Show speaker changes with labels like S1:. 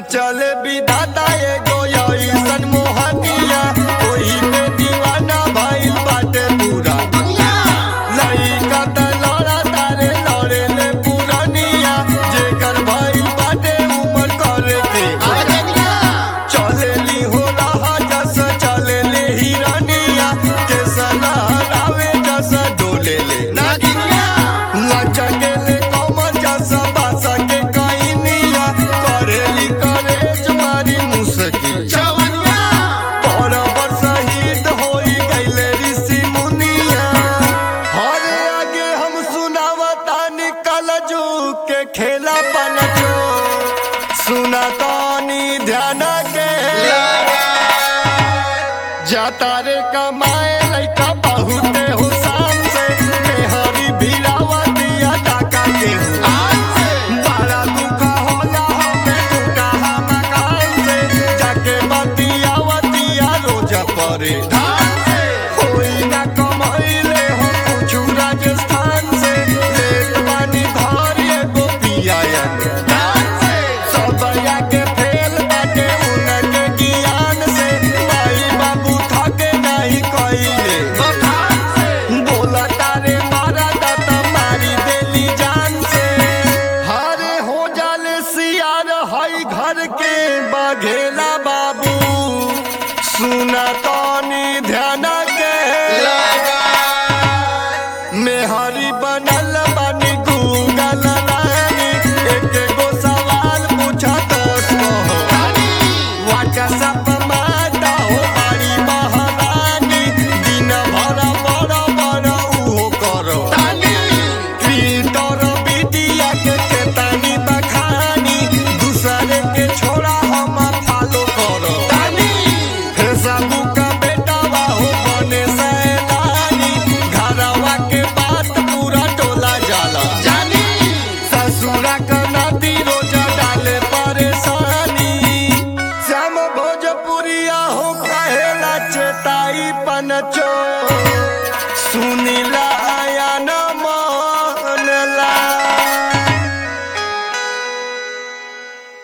S1: रचल विधाता एगो अइसन मोहनिया ओही पे दीवाना भइल बाटे पूरा लइका त लड़ा तारे लड़े ले पुरानिया जेकर भइल बाटे उमर करे के चलेली हो रहा जस चलेले हिरनिया के सनहरावे जस डोले ले लचकेले कमर जस बास के कइनिया करेली करेज मारी मुसकी बराबर शहीद होई गइले ऋषि मुनिया हरे आगे हम सुनावता निकल जू के खेला बनजो सुनातानी ध्यान के जाता रे कमाए लइका बहुते हो शान से मेहरी भिड़ावतिया टाका के बड़ा दुख होला हमें दुखा मकान से जाके बतियावतिया रोज परे कोई ना कमैले हो कुछ राजस्थान से लेत बानी घर एगो पियायन सब आके फेल बाटे उनके ज्ञान से माई बाबू थके नहीं कइले बोला तारे मारा दाता मारी देली जान से हरे हो जाले सियार हई घर के बघेला बाबू सुना तानी ध्यान के मेहरी बनल बानी गूगल रानी एक गो सवाल पूछा तो व्हाट्सएप माता हो बड़ी महारानी दिन भर बड़ा बड़ा उहो करो ट्विटर मीडिया के तानी बखानी दूसरे के छोड़ा हम फॉलो करो फेसबुक बेटावा हो बने सैलानी घरवा के बात पूरा टोला जाला ससुरा का नाती रोजा डाले परेशानी श्याम भोजपुरिया हो कहेला चेताई पनचो सुनीला